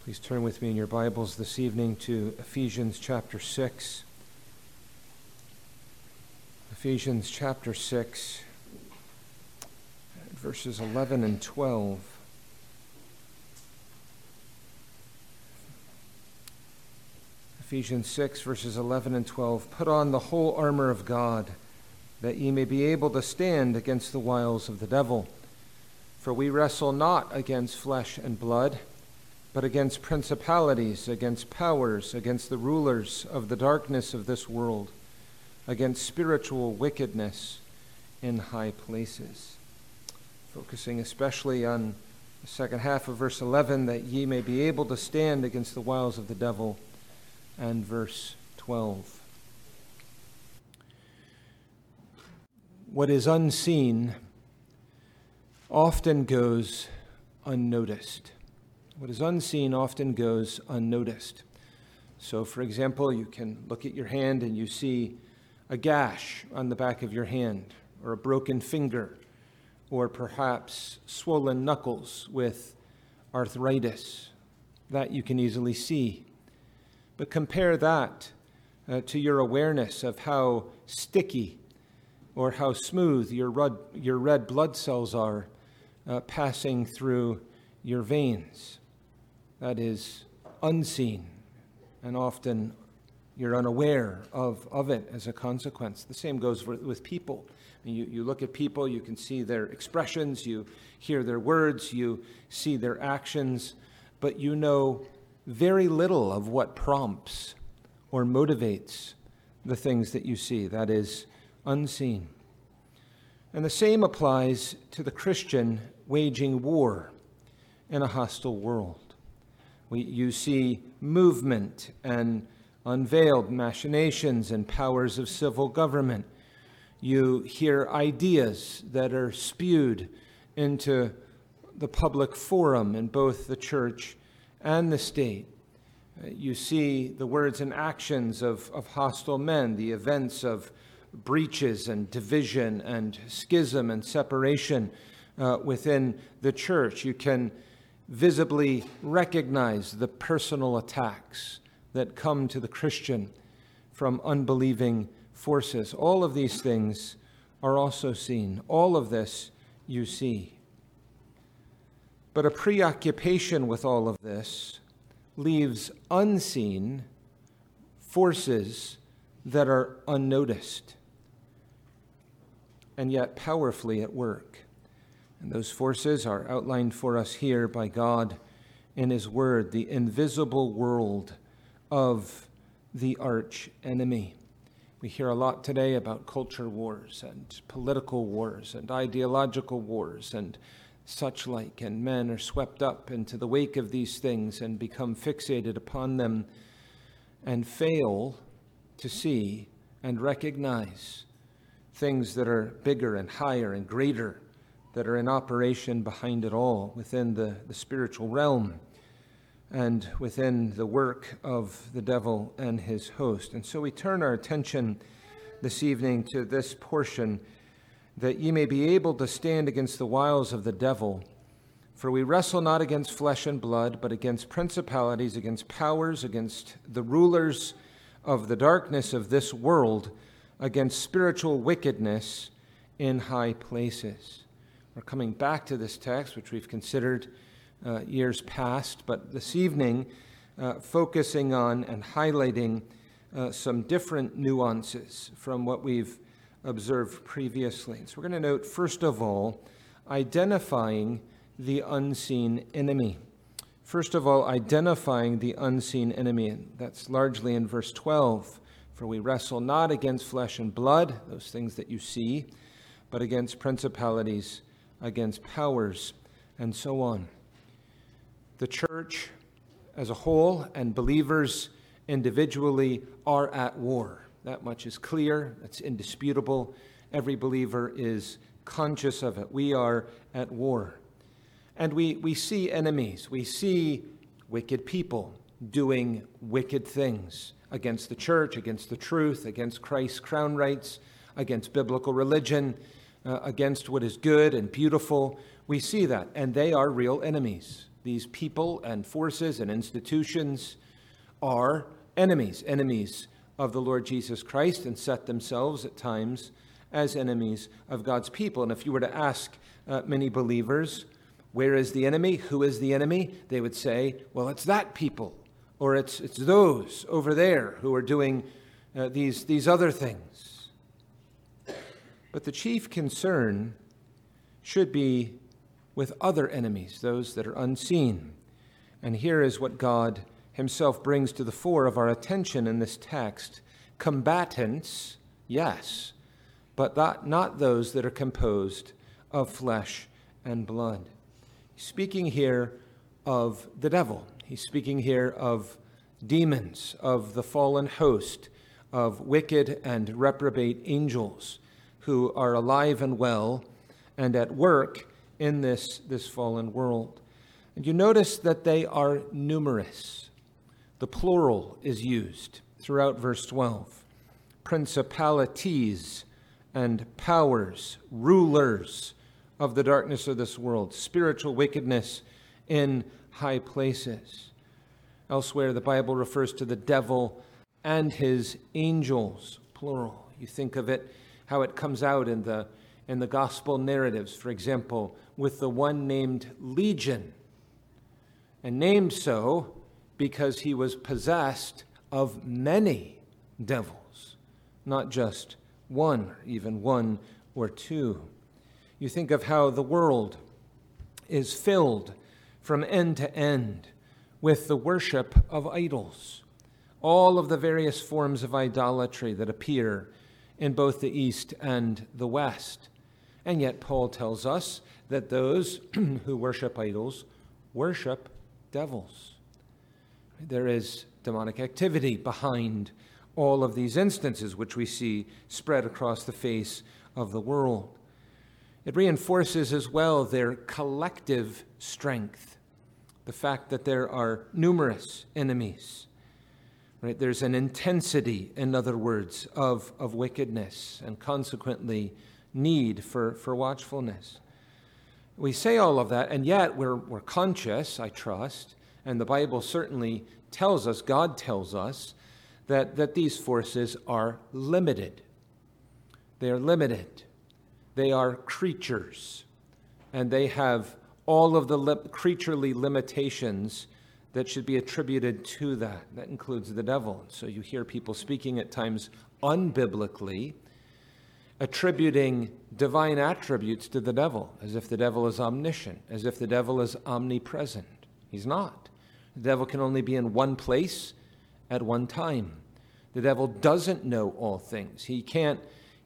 Please turn with me in your Bibles this evening to Ephesians chapter 6. Ephesians chapter 6, verses 11 and 12. Ephesians 6, verses 11 and 12. Put on the whole armor of God, that ye may be able to stand against the wiles of the devil. For we wrestle not against flesh and blood, but against principalities, against powers, against the rulers of the darkness of this world, against spiritual wickedness in high places. Focusing especially on the second half of verse 11, that ye may be able to stand against the wiles of the devil, and verse 12. What is unseen often goes unnoticed. What is unseen often goes unnoticed. So, for example, you can look at your hand and you see a gash on the back of your hand, or a broken finger, or perhaps swollen knuckles with arthritis. That you can easily see. But compare that to your awareness of how sticky or how smooth your red blood cells are passing through your veins. That is unseen, and often you're unaware of it as a consequence. The same goes with people. You look at people, you can see their expressions, you hear their words, you see their actions, but you know very little of what prompts or motivates the things that you see. That is unseen. And the same applies to the Christian waging war in a hostile world. You see movement and unveiled machinations and powers of civil government. You hear ideas that are spewed into the public forum in both the church and the state. You see the words and actions of hostile men, the events of breaches and division and schism and separation within the church. You can visibly recognize the personal attacks that come to the Christian from unbelieving forces. All of these things are also seen. All of this you see. But a preoccupation with all of this leaves unseen forces that are unnoticed and yet powerfully at work. And those forces are outlined for us here by God in His Word, the invisible world of the arch enemy. We hear a lot today about culture wars and political wars and ideological wars and such like, and men are swept up into the wake of these things and become fixated upon them and fail to see and recognize things that are bigger and higher and greater that are in operation behind it all within the spiritual realm and within the work of the devil and his host. And so we turn our attention this evening to this portion, that ye may be able to stand against the wiles of the devil. For we wrestle not against flesh and blood, but against principalities, against powers, against the rulers of the darkness of this world, against spiritual wickedness in high places. We're coming back to this text, which we've considered years past, but this evening focusing on and highlighting some different nuances from what we've observed previously. So we're going to note, first of all, identifying the unseen enemy. First of all, identifying the unseen enemy, and that's largely in verse 12. For we wrestle not against flesh and blood, those things that you see, but against principalities, against powers, and so on. The church as a whole and believers individually are at war. That much is clear. That's indisputable. Every believer is conscious of it. We are at war. And we see enemies. We see wicked people doing wicked things against the church, against the truth, against Christ's crown rights, against biblical religion, against what is good and beautiful. We see that, and they are real enemies. These people and forces and institutions are enemies of the Lord Jesus Christ, and set themselves at times as enemies of God's people. And if you were to ask many believers, where is the enemy? Who is the enemy? They would say, well, it's that people, or it's those over there who are doing these other things. But the chief concern should be with other enemies, those that are unseen. And here is what God himself brings to the fore of our attention in this text. Combatants, yes, but not those that are composed of flesh and blood. He's speaking here of the devil. He's speaking here of demons, of the fallen host, of wicked and reprobate angels who are alive and well and at work in this fallen world. And you notice that they are numerous. The plural is used throughout verse 12. Principalities and powers, rulers of the darkness of this world, spiritual wickedness in high places. Elsewhere, the Bible refers to the devil and his angels, plural. You think of it, how it comes out in the gospel narratives, for example, with the one named Legion, and named so because he was possessed of many devils, not just one, or even one or two. You think of how the world is filled from end to end with the worship of idols, all of the various forms of idolatry that appear in both the East and the West. And yet Paul tells us that those who worship idols worship devils. There is demonic activity behind all of these instances, which we see spread across the face of the world. It reinforces as well their collective strength, the fact that there are numerous enemies. Right? There's an intensity, in other words, of wickedness, and consequently need for watchfulness. We say all of that, and yet we're conscious, I trust, and the Bible certainly tells us, God tells us, that these forces are limited. They are limited. They are creatures, and they have all of the creaturely limitations that should be attributed to that. That includes the devil. So you hear people speaking at times unbiblically, attributing divine attributes to the devil, as if the devil is omniscient, as if the devil is omnipresent. He's not. The devil can only be in one place at one time. The devil doesn't know all things. He can't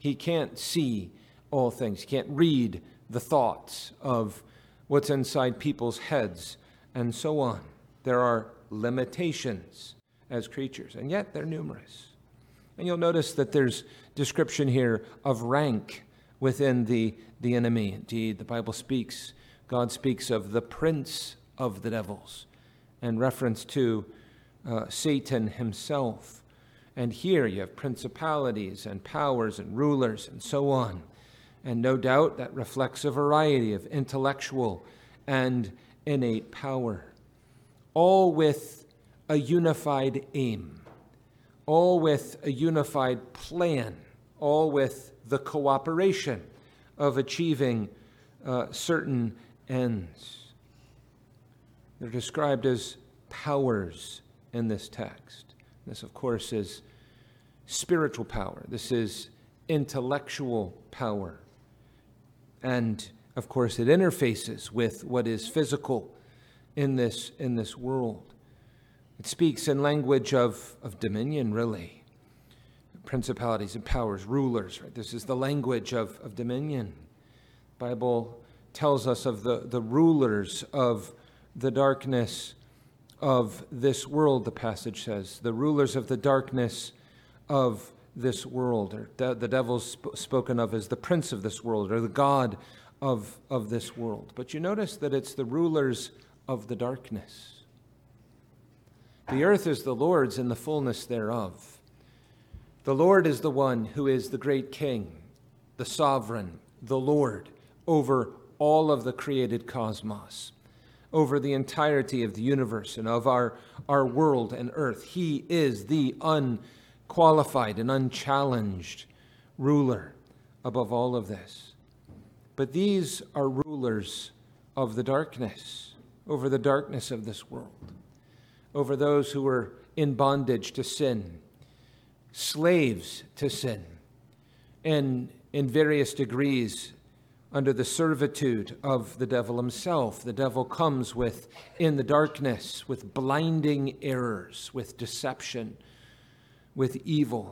see all things. He can't read the thoughts of what's inside people's heads, and so on. There are limitations as creatures, and yet they're numerous. And you'll notice that there's description here of rank within the enemy. Indeed, the Bible speaks, God speaks of the prince of the devils, and reference to Satan himself. And here you have principalities and powers and rulers and so on. And no doubt that reflects a variety of intellectual and innate power, all with a unified aim, all with a unified plan, all with the cooperation of achieving certain ends. They're described as powers in this text. This, of course, is spiritual power. This is intellectual power. And, of course, it interfaces with what is physical in this world. It speaks in language of dominion, really. Principalities and powers, rulers, right? This is the language of dominion. The Bible tells us of the rulers of the darkness of this world, the passage says. The rulers of the darkness of this world, or the devil's spoken of as the prince of this world, or the god of this world. But you notice that it's the rulers of the darkness. The earth is the Lord's and the fullness thereof. The Lord is the one who is the great king, the sovereign, the Lord over all of the created cosmos. over the entirety of the universe and of our world and earth. He is the unqualified and unchallenged ruler above all of this. But these are rulers of the darkness, over the darkness of this world, over those who are in bondage to sin, slaves to sin, and in various degrees under the servitude of the devil himself. The devil comes in the darkness with blinding errors, with deception, with evil,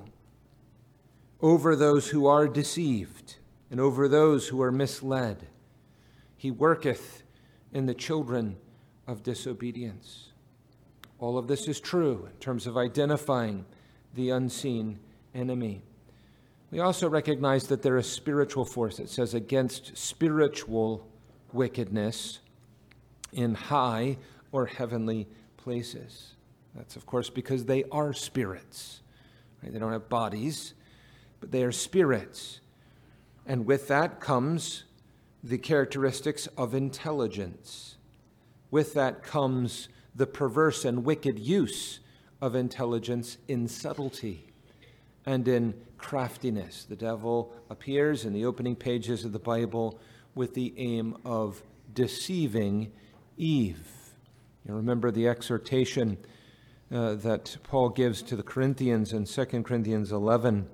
over those who are deceived and over those who are misled. He worketh in the children of disobedience. All of this is true in terms of identifying the unseen enemy. We also recognize that there is spiritual force. It says against spiritual wickedness in high or heavenly places. That's, of course, because they are spirits. Right? They don't have bodies, but they are spirits. And with that comes the characteristics of intelligence. With that comes the perverse and wicked use of intelligence in subtlety and in craftiness. The devil appears in the opening pages of the Bible with the aim of deceiving Eve. You remember the exhortation that Paul gives to the Corinthians in 2 Corinthians 11,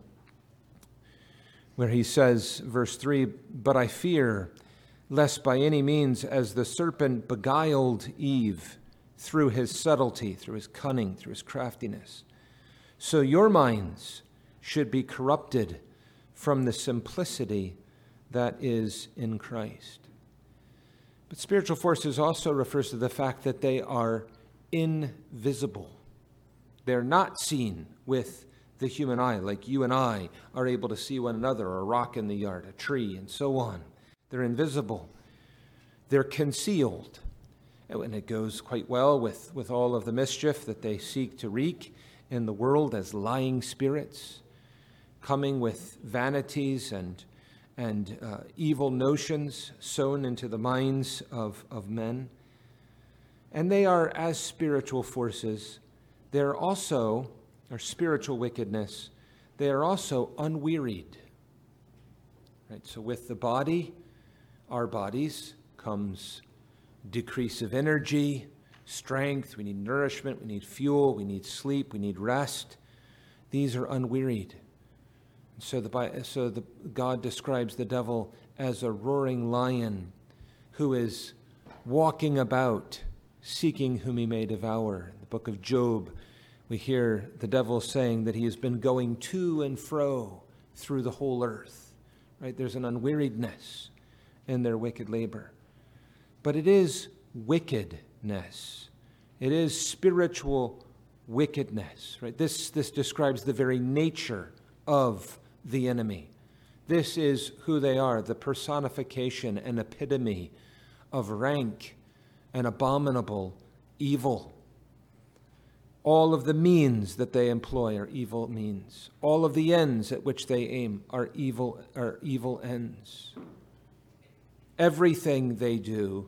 where he says, verse 3, "But I fear, lest by any means, as the serpent beguiled Eve through his subtlety, through his cunning, through his craftiness, so your minds should be corrupted from the simplicity that is in Christ." But spiritual forces also refers to the fact that they are invisible. They're not seen with the human eye, like you and I are able to see one another, a rock in the yard, a tree, and so on. They're invisible. They're concealed. And it goes quite well with all of the mischief that they seek to wreak in the world as lying spirits, coming with vanities and evil notions sown into the minds of men. And they are, as spiritual forces, they're also, or spiritual wickedness, they are also unwearied. Right? So with the body, our bodies, comes decrease of energy, strength. We need nourishment, we need fuel, we need sleep, we need rest. These are unwearied. So God describes the devil as a roaring lion who is walking about, seeking whom he may devour. In the book of Job, we hear the devil saying that he has been going to and fro through the whole earth. Right? There's an unweariedness in their wicked labor. But it is wickedness. It is spiritual wickedness. Right? This describes the very nature of the enemy. This is who they are, the personification and epitome of rank and abominable evil. All of the means that they employ are evil means. All of the ends at which they aim are evil ends. Everything they do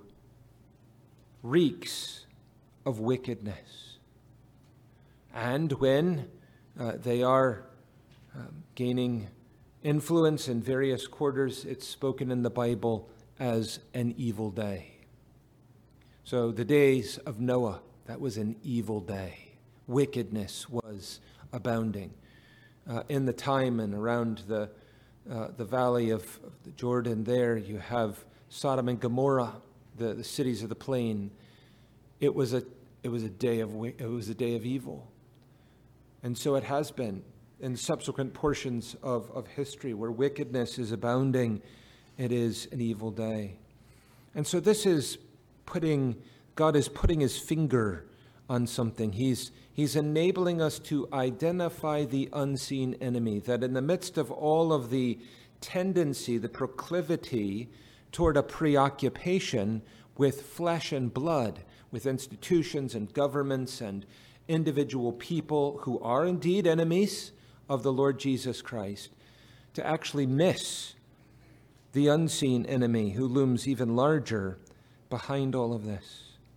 reeks of wickedness. And when they are gaining influence in various quarters, it's spoken in the Bible as an evil day. So the days of Noah, that was an evil day. Wickedness was abounding. In the time and around the valley of the Jordan there, you have Sodom and Gomorrah, the cities of the plain. It was a day of evil. And so it has been in subsequent portions of history where wickedness is abounding. It is an evil day. And so this is God is putting his finger on something. He's enabling us to identify the unseen enemy, that in the midst of all of the tendency, the proclivity toward a preoccupation with flesh and blood, with institutions and governments and individual people who are indeed enemies of the Lord Jesus Christ, to actually miss the unseen enemy who looms even larger behind all of this.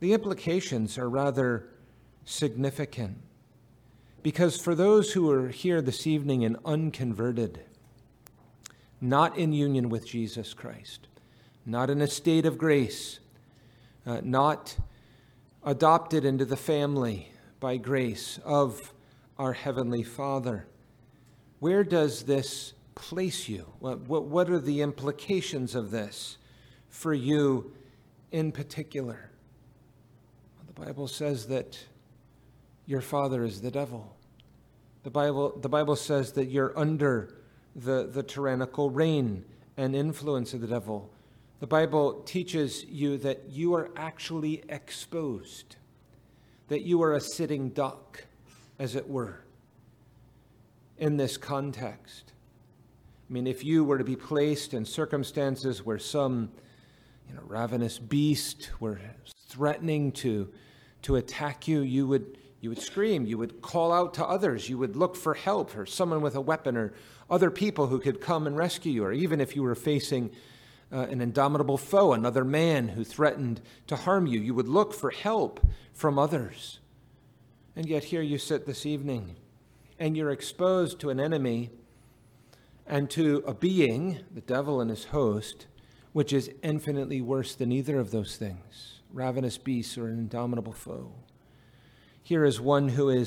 The implications are rather significant, because for those who are here this evening and unconverted, not in union with Jesus Christ, not in a state of grace, not adopted into the family by grace of our Heavenly Father, where does this place you? What are the implications of this for you in particular? The Bible says that your father is the devil. The Bible says that you're under the tyrannical reign and influence of the devil. The Bible teaches you that you are actually exposed, that you are a sitting duck, as it were, in this context. I mean, if you were to be placed in circumstances where some ravenous beast were threatening to attack you, you would scream, you would call out to others, you would look for help, or someone with a weapon, or other people who could come and rescue you, or even if you were facing an indomitable foe, another man who threatened to harm you, you would look for help from others. And yet here you sit this evening, and you're exposed to an enemy and to a being, the devil and his host, which is infinitely worse than either of those things, ravenous beasts or an indomitable foe. Here is one who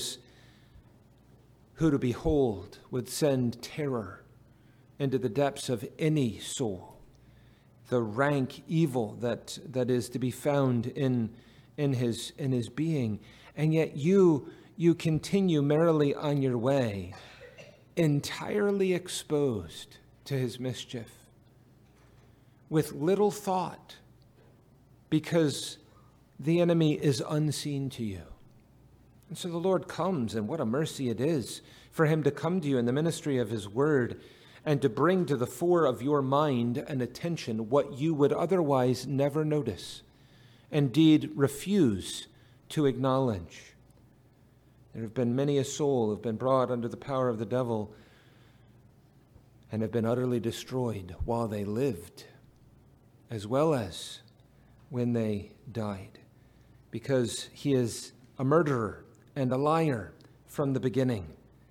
to behold would send terror into the depths of any soul, the rank evil that is to be found in his being. And yet you continue merrily on your way, entirely exposed to his mischief, with little thought, because the enemy is unseen to you. And so the Lord comes, and what a mercy it is for him to come to you in the ministry of his word and to bring to the fore of your mind and attention what you would otherwise never notice, indeed refuse to acknowledge. There have been many a soul who have been brought under the power of the devil and have been utterly destroyed while they lived, as well as when they died, because he is a murderer and a liar from the beginning.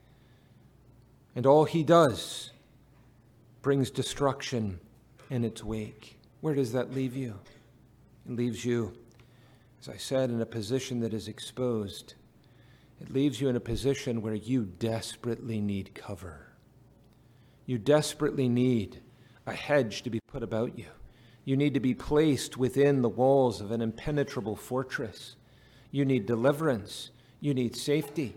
And all he does brings destruction in its wake. Where does that leave you? It leaves you, as I said, in a position that is exposed. It leaves you in a position where you desperately need cover. You desperately need a hedge to be put about you. You need to be placed within the walls of an impenetrable fortress. You need deliverance. You need safety.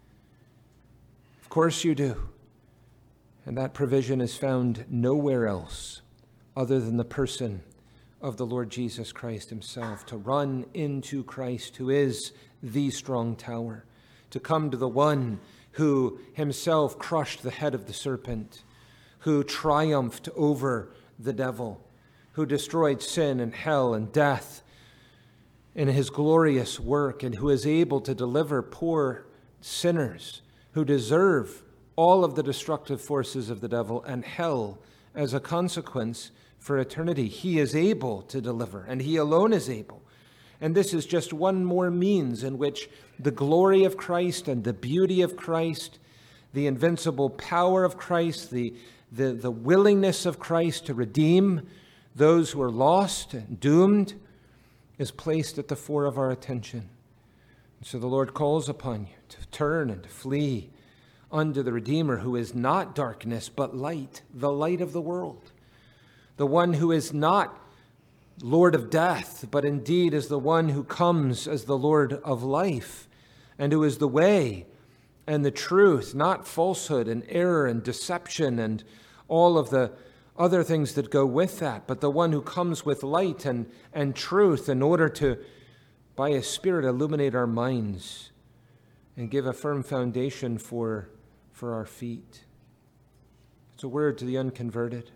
Of course you do. And that provision is found nowhere else other than the person of the Lord Jesus Christ himself, to run into Christ, who is the strong tower, to come to the one who himself crushed the head of the serpent, who triumphed over the devil, who destroyed sin and hell and death in his glorious work, and who is able to deliver poor sinners who deserve all of the destructive forces of the devil and hell as a consequence for eternity. He is able to deliver, and he alone is able. And this is just one more means in which the glory of Christ and the beauty of Christ, the invincible power of Christ, the willingness of Christ to redeem those who are lost and doomed, is placed at the fore of our attention. And so the Lord calls upon you to turn and to flee unto the Redeemer, who is not darkness but light, the light of the world, the one who is not Lord of death, but indeed is the one who comes as the Lord of life, and who is the way and the truth, not falsehood and error and deception and all of the other things that go with that, but the one who comes with light and truth in order to, by his Spirit, illuminate our minds and give a firm foundation for our feet. It's a word to the unconverted.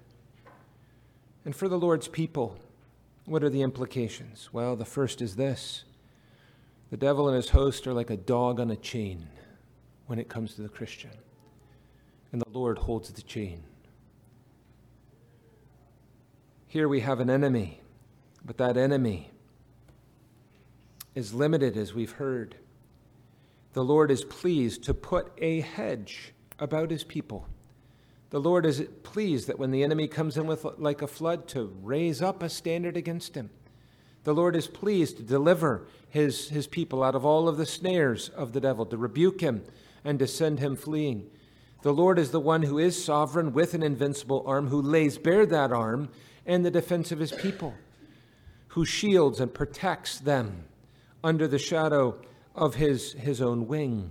And for the Lord's people, what are the implications? Well, the first is this: the devil and his host are like a dog on a chain when it comes to the Christian, and the Lord holds the chain. Here we have an enemy, but that enemy is limited, as we've heard. The Lord is pleased to put a hedge about his people. The Lord is pleased that when the enemy comes in like a flood, to raise up a standard against him. The Lord is pleased to deliver his people out of all of the snares of the devil, to rebuke him and to send him fleeing. The Lord is the one who is sovereign with an invincible arm, who lays bare that arm in the defense of his people, who shields and protects them under the shadow of his own wing.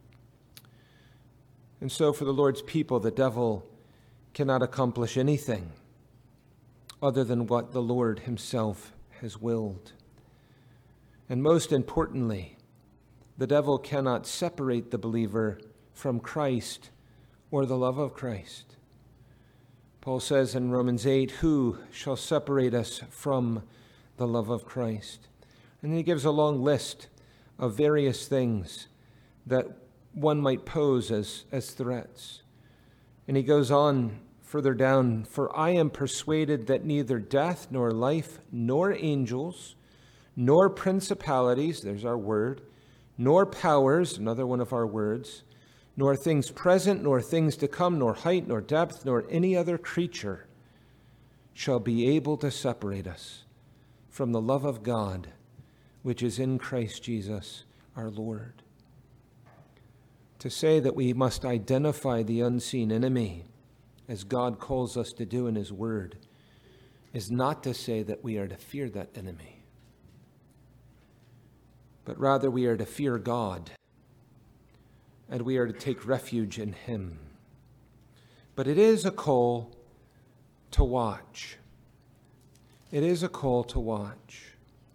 And so for the Lord's people, the devil cannot accomplish anything other than what the Lord himself has willed. And most importantly, the devil cannot separate the believer from Christ or the love of Christ. Paul says in Romans 8, "Who shall separate us from the love of Christ?" And he gives a long list of various things that one might pose as threats. And he goes on further down, "For I am persuaded that neither death, nor life, nor angels, nor principalities," there's our word, "nor powers," another one of our words, "nor things present, nor things to come, nor height, nor depth, nor any other creature shall be able to separate us from the love of God, which is in Christ Jesus our Lord." To say that we must identify the unseen enemy, as God calls us to do in his word, is not to say that we are to fear that enemy, but rather we are to fear God, and we are to take refuge in him. But it is a call to watch. It is a call to watch.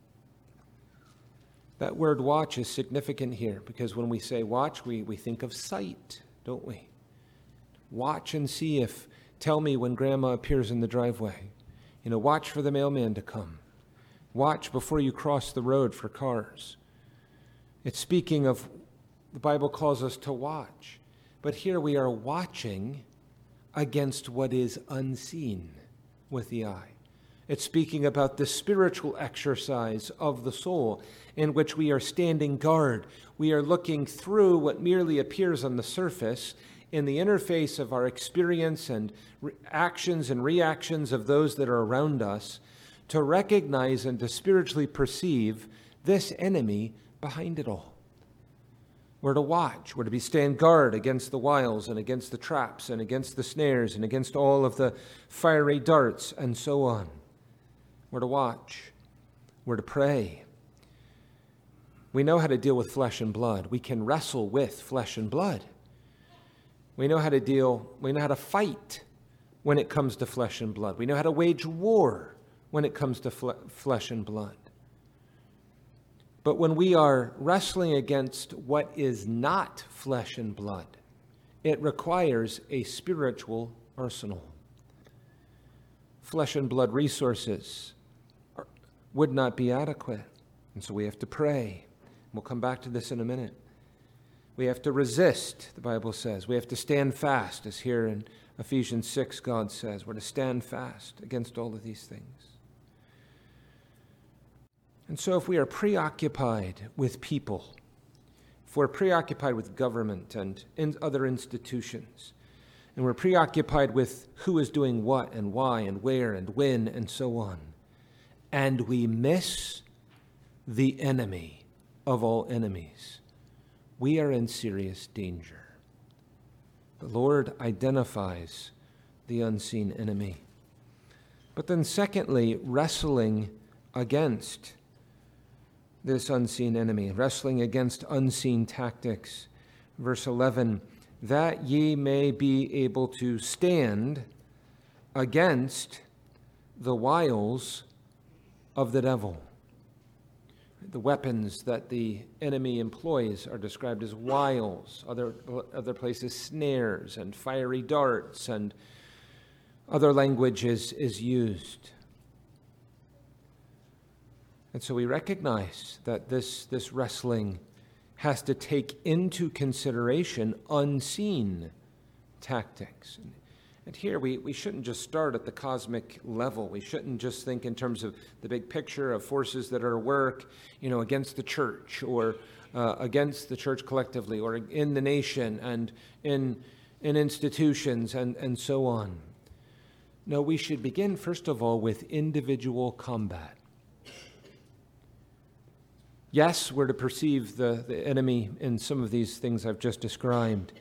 That word watch is significant here, because when we say watch, we think of sight, don't we? Watch and see if, tell me when Grandma appears in the driveway. Watch for the mailman to come. Watch before you cross the road for cars. It's speaking of, the Bible calls us to watch. But here we are watching against what is unseen with the eye. It's speaking about the spiritual exercise of the soul, in which we are standing guard. We are looking through what merely appears on the surface in the interface of our experience and actions and reactions of those that are around us, to recognize and to spiritually perceive this enemy behind it all. We're to watch. We're to stand guard against the wiles and against the traps and against the snares and against all of the fiery darts and so on. We're to watch. We're to pray. We know how to deal with flesh and blood. We can wrestle with flesh and blood. We know how to fight when it comes to flesh and blood. We know how to wage war when it comes to flesh and blood. But when we are wrestling against what is not flesh and blood, it requires a spiritual arsenal. Flesh and blood resources would not be adequate, and so we have to pray. We'll come back to this in a minute. We have to resist, the Bible says. We have to stand fast, as here in Ephesians 6, God says. We're to stand fast against all of these things. And so if we are preoccupied with people, if we're preoccupied with government and in other institutions, and we're preoccupied with who is doing what and why and where and when and so on, and we miss the enemy of all enemies, we are in serious danger. The Lord identifies the unseen enemy. But then secondly, wrestling against this unseen enemy, wrestling against unseen tactics. Verse 11, "That ye may be able to stand against the wiles of the devil." The weapons that the enemy employs are described as wiles. Other places, snares and fiery darts, and other language is used. And so we recognize that this wrestling has to take into consideration unseen tactics. And here we shouldn't just start at the cosmic level. We shouldn't just think in terms of the big picture of forces that are at work, against the church or against the church collectively or in the nation and in institutions and so on. No, we should begin, first of all, with individual combat. Yes, we're to perceive the enemy in some of these things I've just described.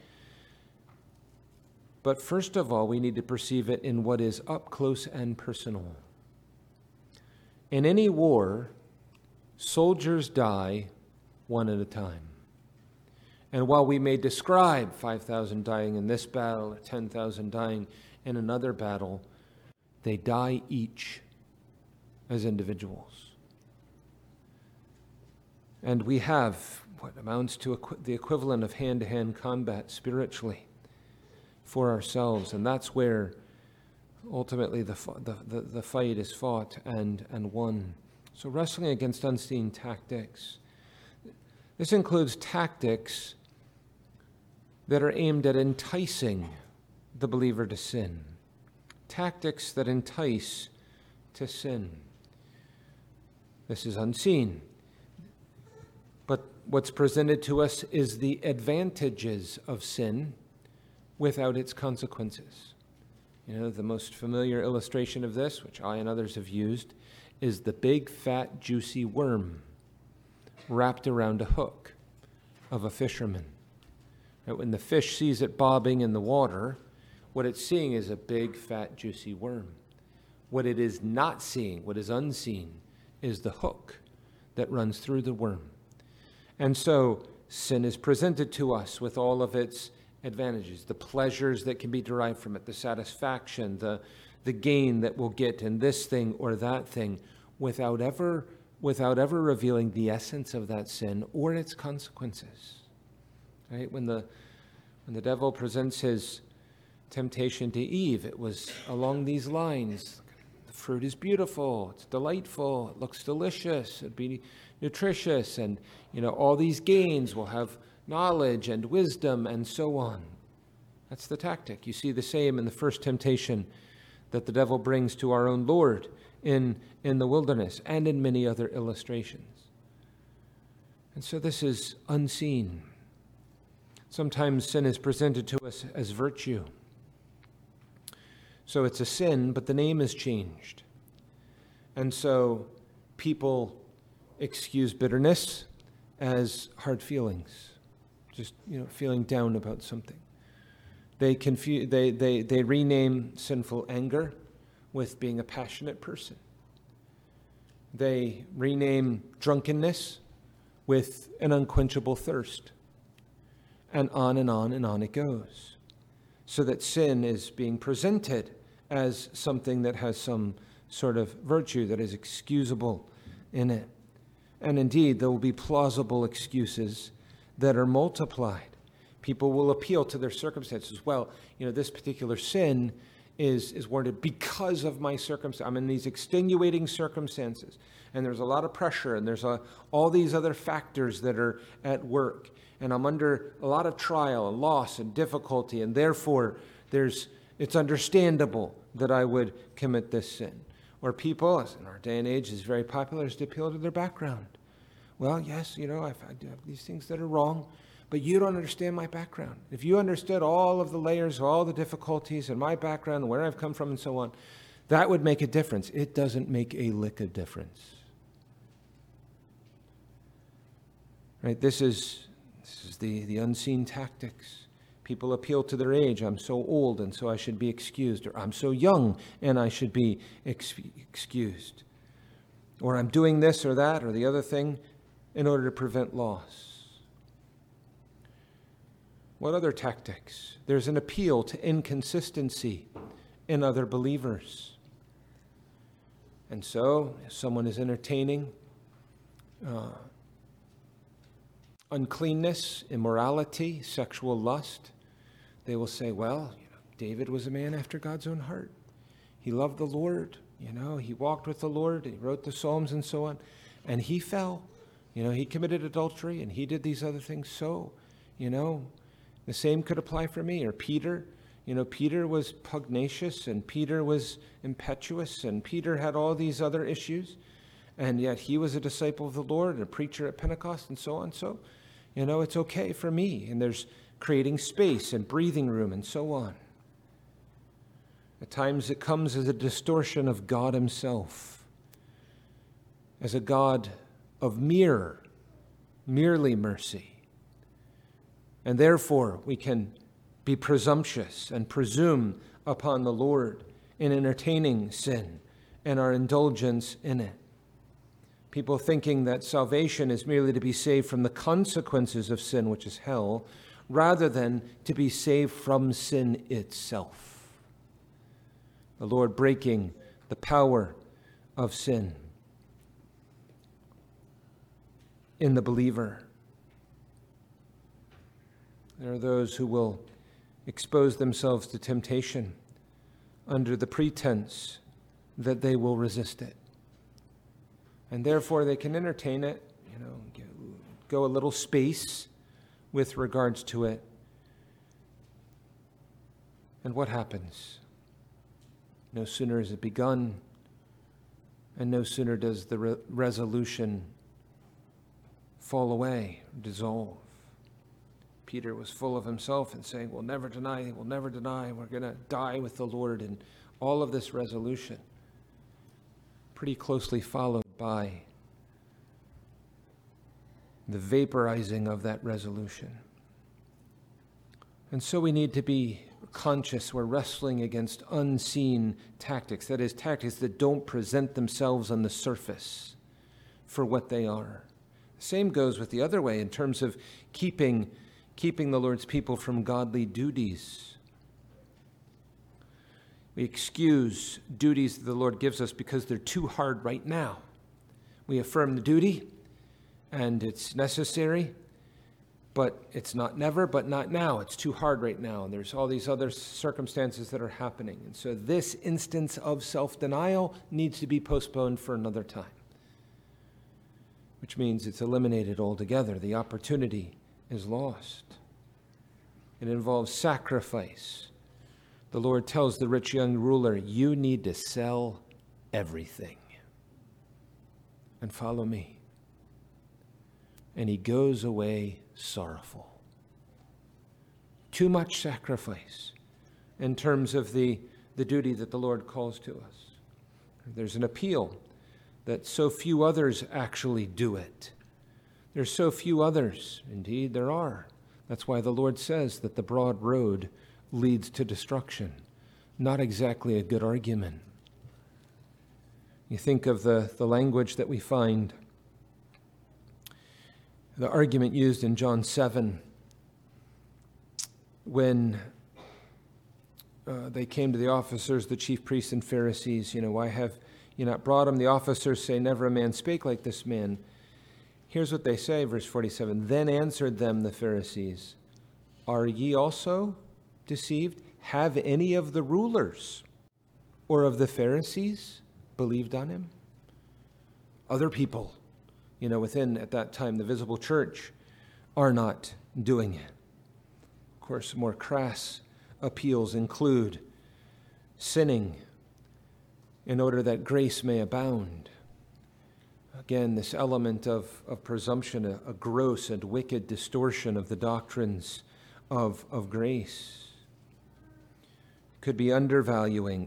But first of all, we need to perceive it in what is up close and personal. In any war, soldiers die one at a time. And while we may describe 5,000 dying in this battle, or 10,000 dying in another battle, they die each as individuals. And we have what amounts to the equivalent of hand-to-hand combat spiritually for ourselves, and that's where ultimately the fight is fought and won. So wrestling against unseen tactics. This includes tactics that are aimed at enticing the believer to sin. Tactics that entice to sin. This is unseen. But what's presented to us is the advantages of sin without its consequences. The most familiar illustration of this, which I and others have used, is the big, fat, juicy worm wrapped around a hook of a fisherman. When the fish sees it bobbing in the water, what it's seeing is a big, fat, juicy worm. What it is not seeing, what is unseen, is the hook that runs through the worm. And so sin is presented to us with all of its advantages, the pleasures that can be derived from it, the satisfaction, the gain that we'll get in this thing or that thing, without ever revealing the essence of that sin or its consequences. Right? When the devil presents his temptation to Eve, it was along these lines. The fruit is beautiful, it's delightful, it looks delicious, it'd be nutritious, and all these gains will have knowledge and wisdom and so on. That's the tactic. You see the same in the first temptation that the devil brings to our own Lord in the wilderness and in many other illustrations. And so this is unseen. Sometimes sin is presented to us as virtue. So it's a sin, but the name is changed. And so people excuse bitterness as hard feelings, just feeling down about something. They rename sinful anger with being a passionate person. They rename drunkenness with an unquenchable thirst. And on and on and on it goes. So that sin is being presented as something that has some sort of virtue that is excusable in it. And indeed, there will be plausible excuses that are multiplied. People will appeal to their circumstances. Well, this particular sin is warranted because of my circumstance. I'm in these extenuating circumstances, and there's a lot of pressure, and there's all these other factors that are at work, and I'm under a lot of trial and loss and difficulty, and therefore it's understandable that I would commit this sin. Or people, as in our day and age is very popular, is to appeal to their background. Well, yes, I do have these things that are wrong, but you don't understand my background. If you understood all of the layers, all the difficulties, and my background, and where I've come from, and so on, that would make a difference. It doesn't make a lick of difference. Right? This is the unseen tactics. People appeal to their age. I'm so old, and so I should be excused. Or I'm so young, and I should be excused. Or I'm doing this or that or the other thing in order to prevent loss. What other tactics? There's an appeal to inconsistency in other believers. And so, if someone is entertaining uncleanness, immorality, sexual lust, they will say, well, David was a man after God's own heart. He loved the Lord, he walked with the Lord, he wrote the Psalms and so on, and he fell. He committed adultery and he did these other things. So, the same could apply for me. Or Peter, Peter was pugnacious, and Peter was impetuous, and Peter had all these other issues, and yet he was a disciple of the Lord, and a preacher at Pentecost, and so on. So, it's okay for me, and there's creating space and breathing room, and so on. At times it comes as a distortion of God himself, as a God of merely mercy. And therefore we can be presumptuous and presume upon the Lord in entertaining sin and our indulgence in it. People thinking that salvation is merely to be saved from the consequences of sin, which is hell, rather than to be saved from sin itself. The Lord breaking the power of sin in the believer. There are those who will expose themselves to temptation under the pretense that they will resist it. And therefore they can entertain it, go a little space with regards to it. And what happens? No sooner is it begun, and no sooner does the resolution fall away, dissolve. Peter was full of himself and saying, we'll never deny, we're going to die with the Lord, and all of this resolution pretty closely followed by the vaporizing of that resolution. And so we need to be conscious we're wrestling against unseen tactics, that is, tactics that don't present themselves on the surface for what they are. The same goes with the other way in terms of keeping the Lord's people from godly duties. We excuse duties that the Lord gives us because they're too hard right now. We affirm the duty, and it's necessary, but it's not never, but not now. It's too hard right now, and there's all these other circumstances that are happening. And so this instance of self-denial needs to be postponed for another time, which means it's eliminated altogether. The opportunity is lost. It involves sacrifice. The Lord tells the rich young ruler, you need to sell everything and follow me. And he goes away sorrowful. Too much sacrifice in terms of the duty that the Lord calls to us. There's an appeal that so few others actually do it. There's so few others. Indeed, there are. That's why the Lord says that the broad road leads to destruction. Not exactly a good argument. You think of the language that we find, the argument used in John 7 when they came to the officers, the chief priests and Pharisees, why have you not brought him? The officers say, never a man spake like this man. Here's what they say, verse 47. Then answered them the Pharisees, are ye also deceived? Have any of the rulers or of the Pharisees believed on him? Other people, within, at that time, the visible church, are not doing it. Of course, more crass appeals include sinning in order that grace may abound. Again, this element of presumption, a gross and wicked distortion of the doctrines of grace. Could be undervaluing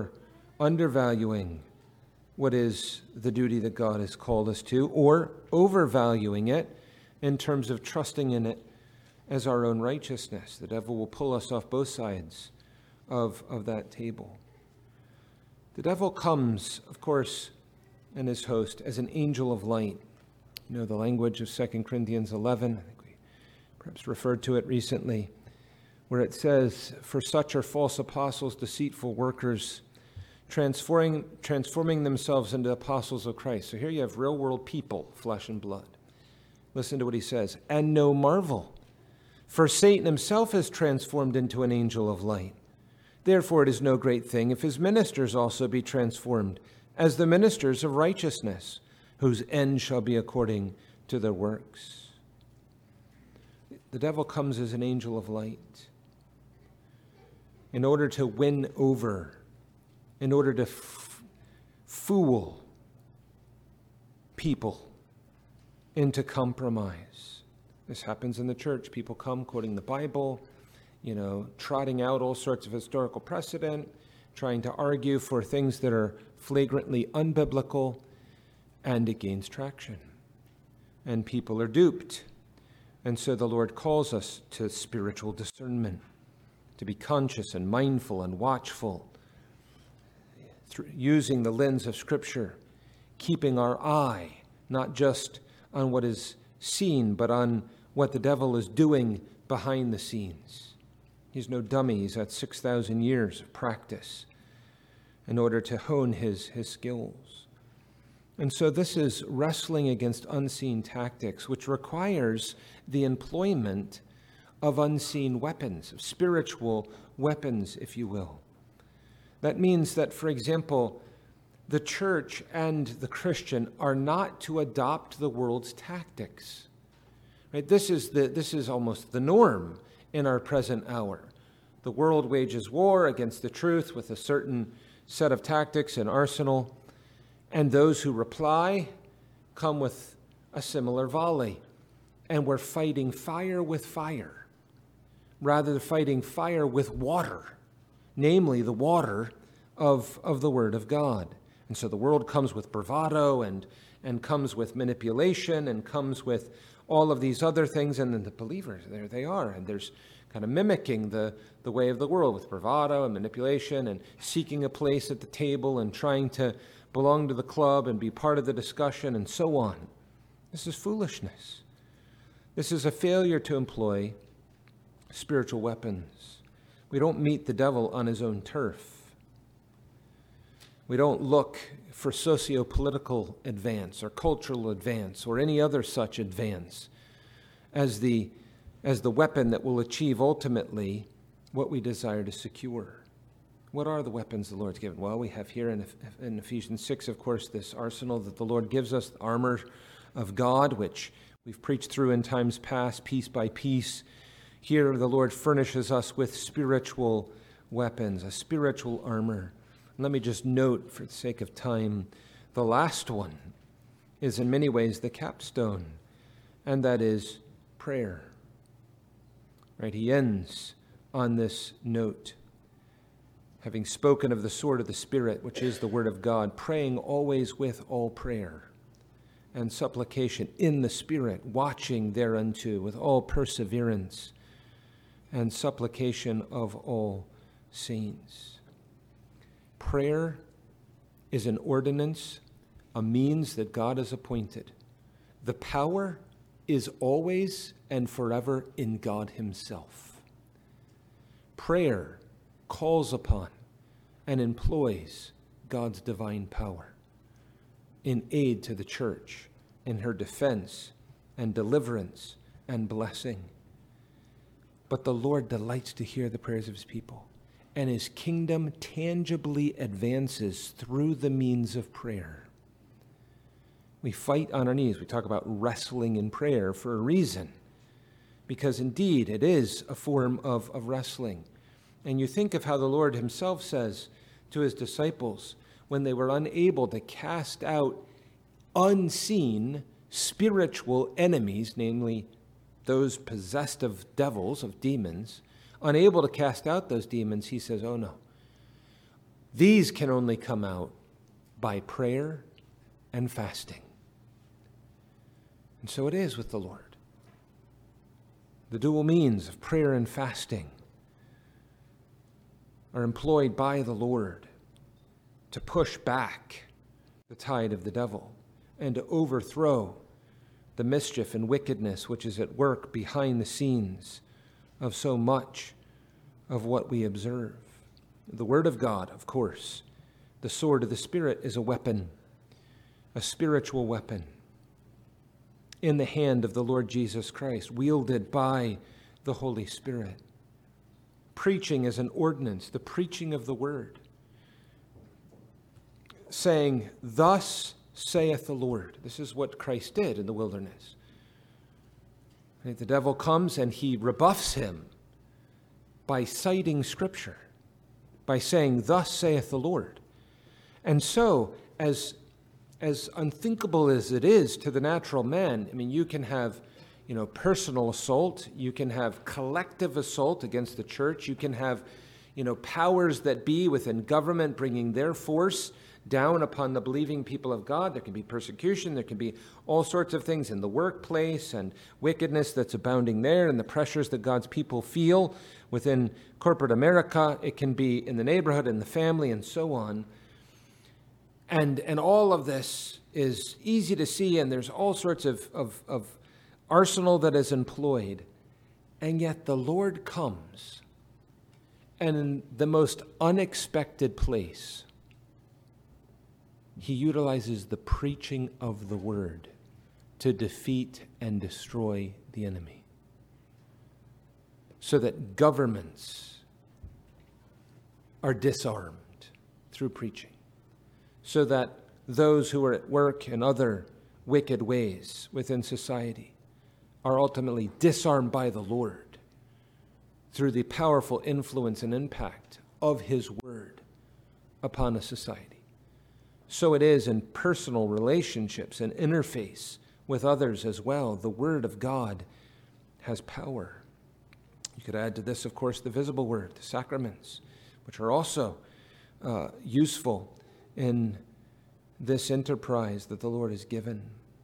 what is the duty that God has called us to, or overvaluing it in terms of trusting in it as our own righteousness. The devil will pull us off both sides of that table. The devil comes, of course, and his host as an angel of light. The language of 2 Corinthians 11, I think we perhaps referred to it recently, where it says, for such are false apostles, deceitful workers, transforming themselves into apostles of Christ. So here you have real world people, flesh and blood. Listen to what he says. And no marvel, for Satan himself is transformed into an angel of light. Therefore it is no great thing if his ministers also be transformed as the ministers of righteousness, whose end shall be according to their works. The devil comes as an angel of light. in order to win over, in order to fool people into compromise. This happens in the church. People come quoting the Bible, trotting out all sorts of historical precedent, trying to argue for things that are flagrantly unbiblical, and it gains traction. And people are duped. And so the Lord calls us to spiritual discernment, to be conscious and mindful and watchful, using the lens of Scripture, keeping our eye not just on what is seen, but on what the devil is doing behind the scenes. He's no dummy. He's had 6,000 years of practice in order to hone his skills. And so this is wrestling against unseen tactics, which requires the employment of unseen weapons, of spiritual weapons, if you will. That means that, for example, the church and the Christian are not to adopt the world's tactics. Right? This is almost the norm in our present hour. The world wages war against the truth with a certain set of tactics and arsenal, and those who reply come with a similar volley. And we're fighting fire with fire, rather than fighting fire with water, namely the water of the Word of God. And so the world comes with bravado and comes with manipulation and comes with all of these other things, and then the believers, there they are, and there's kind of mimicking the way of the world with bravado and manipulation and seeking a place at the table and trying to belong to the club and be part of the discussion and so on. This is foolishness. This is a failure to employ spiritual weapons. We don't meet the devil on his own turf. We don't look for socio-political advance or cultural advance or any other such advance as the weapon that will achieve ultimately what we desire to secure. What are the weapons the Lord's given? Well, we have here in Ephesians 6, of course, this arsenal that the Lord gives us, the armor of God, which we've preached through in times past, piece by piece. Here the Lord furnishes us with spiritual weapons, a spiritual armor. Let me just note, for the sake of time, the last one is in many ways the capstone, and that is prayer. Right? He ends on this note. Having spoken of the sword of the Spirit, which is the Word of God, praying always with all prayer and supplication in the Spirit, watching thereunto with all perseverance and supplication of all saints. Prayer is an ordinance, a means that God has appointed. The power is always and forever in God Himself. Prayer calls upon and employs God's divine power in aid to the church, in her defense and deliverance and blessing. But the Lord delights to hear the prayers of His people, and His kingdom tangibly advances through the means of prayer. We fight on our knees. We talk about wrestling in prayer for a reason, because indeed it is a form of wrestling. And you think of how the Lord Himself says to His disciples when they were unable to cast out unseen spiritual enemies, namely those possessed of devils, of demons, unable to cast out those demons, He says, oh no, these can only come out by prayer and fasting. And so it is with the Lord. The dual means of prayer and fasting are employed by the Lord to push back the tide of the devil and to overthrow the mischief and wickedness which is at work behind the scenes of so much of what we observe. The Word of God, of course, the sword of the Spirit, is a weapon, a spiritual weapon in the hand of the Lord Jesus Christ, wielded by the Holy Spirit. Preaching is an ordinance, the preaching of the Word, saying, thus saith the Lord. This is what Christ did in the wilderness. The devil comes and he rebuffs him by citing Scripture. by saying, "Thus saith the Lord." And so, as unthinkable as it is to the natural man, I mean, you can have, personal assault, you can have collective assault against the church, you can have, powers that be within government bringing their force down upon the believing people of God. There can be persecution, there can be all sorts of things in the workplace and wickedness that's abounding there and the pressures that God's people feel within corporate America. It can be in the neighborhood, in the family, and so on. And all of this is easy to see, and there's all sorts of arsenal that is employed. And yet the Lord comes, and in the most unexpected place, he utilizes the preaching of the word to defeat and destroy the enemy. So that governments are disarmed through preaching. So that those who are at work in other wicked ways within society are ultimately disarmed by the Lord through the powerful influence and impact of his word upon a society. So it is in personal relationships and interface with others as well. The word of God has power. You could add to this, of course, the visible word, the sacraments, which are also useful in this enterprise that the Lord has given.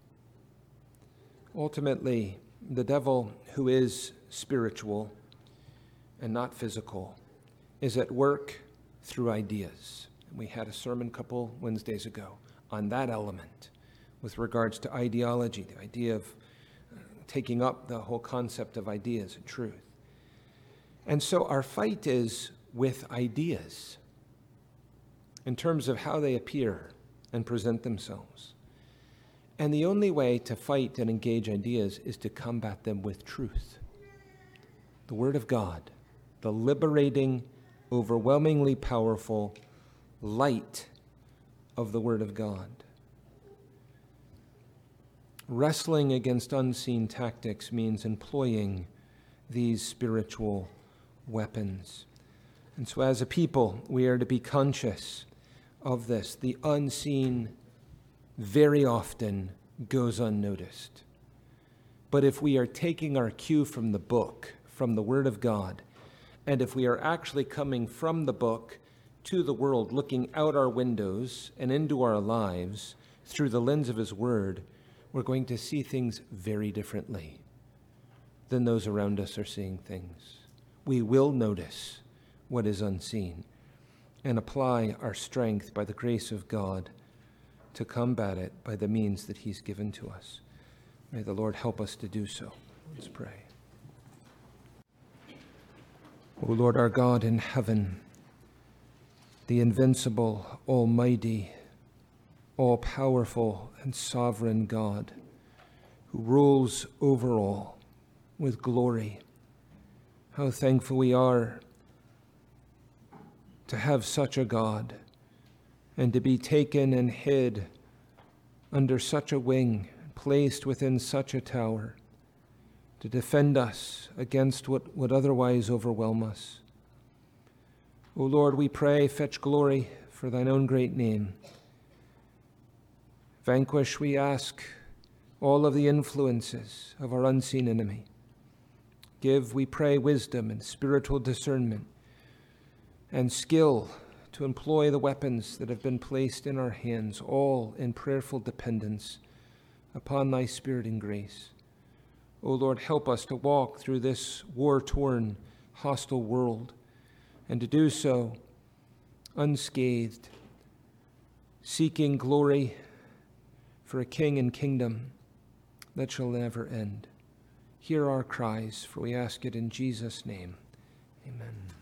Ultimately, the devil, who is spiritual and not physical, is at work through ideas. We had a sermon a couple Wednesdays ago on that element with regards to ideology, the idea of taking up the whole concept of ideas and truth. And so our fight is with ideas in terms of how they appear and present themselves. And the only way to fight and engage ideas is to combat them with truth. The Word of God, the liberating, overwhelmingly powerful light of the Word of God. Wrestling against unseen tactics means employing these spiritual weapons. And so as a people, we are to be conscious of this. The unseen very often goes unnoticed. But if we are taking our cue from the book, from the Word of God, and if we are actually coming from the book to the world, looking out our windows and into our lives through the lens of his word, we're going to see things very differently than those around us are seeing things. We will notice what is unseen and apply our strength by the grace of God to combat it by the means that he's given to us. May the Lord help us to do so. Let's pray. O Lord our God in heaven, the invincible, almighty, all-powerful, and sovereign God, who rules over all with glory. How thankful we are to have such a God and to be taken and hid under such a wing, placed within such a tower, to defend us against what would otherwise overwhelm us. O Lord, we pray, fetch glory for thine own great name. Vanquish, we ask, all of the influences of our unseen enemy. Give, we pray, wisdom and spiritual discernment and skill to employ the weapons that have been placed in our hands, all in prayerful dependence upon thy Spirit and grace. O Lord, help us to walk through this war-torn, hostile world, and to do so unscathed, seeking glory for a king and kingdom that shall never end. Hear our cries, for we ask it in Jesus' name. Amen.